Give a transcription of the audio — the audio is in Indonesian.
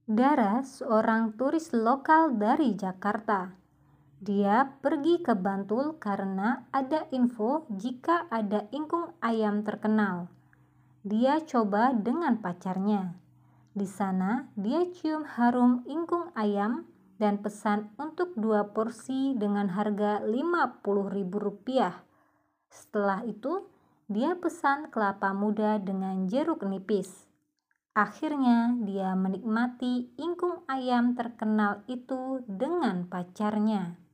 Dara seorang turis lokal dari Jakarta. Dia pergi ke Bantul karena ada info jika ada ingkung ayam terkenal. Dia coba dengan pacarnya. Di sana, dia cium harum ingkung ayam dan pesan untuk 2 porsi dengan harga Rp50.000. Setelah itu, dia pesan kelapa muda dengan jeruk nipis. Akhirnya, dia menikmati ingkung ayam terkenal itu dengan pacarnya.